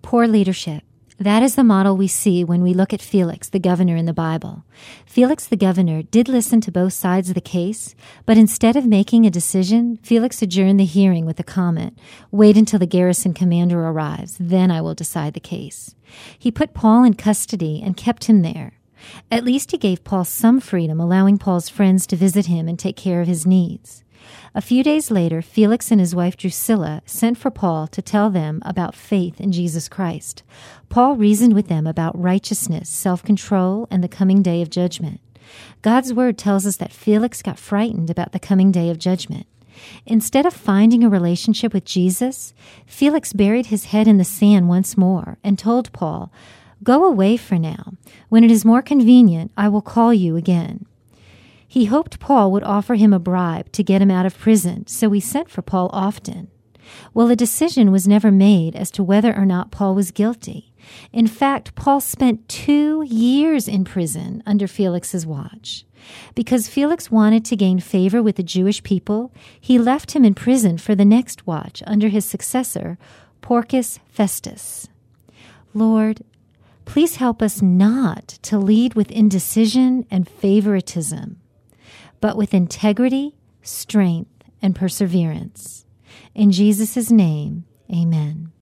Poor leadership. That is the model we see when we look at Felix, the governor in the Bible. Felix the governor did listen to both sides of the case, but instead of making a decision, Felix adjourned the hearing with a comment, "Wait until the garrison commander arrives, then I will decide the case." He put Paul in custody and kept him there. At least he gave Paul some freedom, allowing Paul's friends to visit him and take care of his needs. A few days later, Felix and his wife Drusilla sent for Paul to tell them about faith in Jesus Christ. Paul reasoned with them about righteousness, self-control, and the coming day of judgment. God's word tells us that Felix got frightened about the coming day of judgment. Instead of finding a relationship with Jesus, Felix buried his head in the sand once more and told Paul, "Go away for now. When it is more convenient, I will call you again." He hoped Paul would offer him a bribe to get him out of prison, so he sent for Paul often. Well, a decision was never made as to whether or not Paul was guilty. In fact, Paul spent 2 years in prison under Felix's watch. Because Felix wanted to gain favor with the Jewish people, he left him in prison for the next watch under his successor, Porcius Festus. Lord, please help us not to lead with indecision and favoritism, but with integrity, strength, and perseverance. In Jesus' name, amen.